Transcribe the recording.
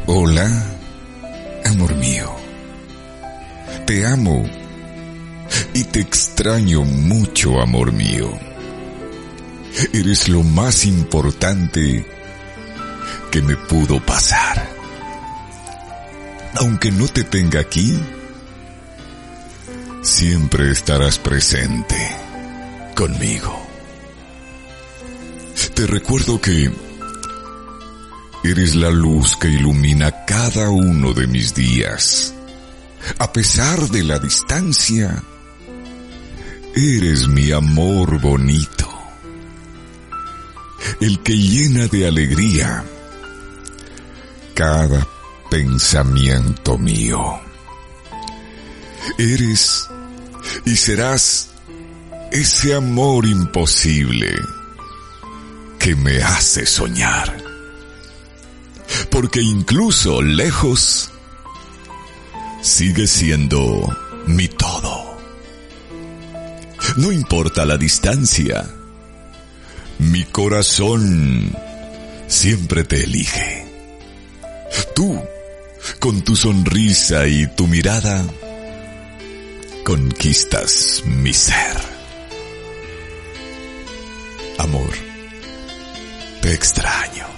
Hola, amor mío. Te amo y te extraño mucho, amor mío. Eres lo más importante que me pudo pasar. Aunque no te tenga aquí, siempre estarás presente conmigo. Te recuerdo que eres la luz que ilumina cada uno de mis días. A pesar de la distancia, eres mi amor bonito, el que llena de alegría cada pensamiento mío. Eres y serás ese amor imposible que me hace soñar. Porque incluso lejos, sigue siendo mi todo. No importa la distancia, mi corazón siempre te elige. Tú, con tu sonrisa y tu mirada, conquistas mi ser. Amor, te extraño.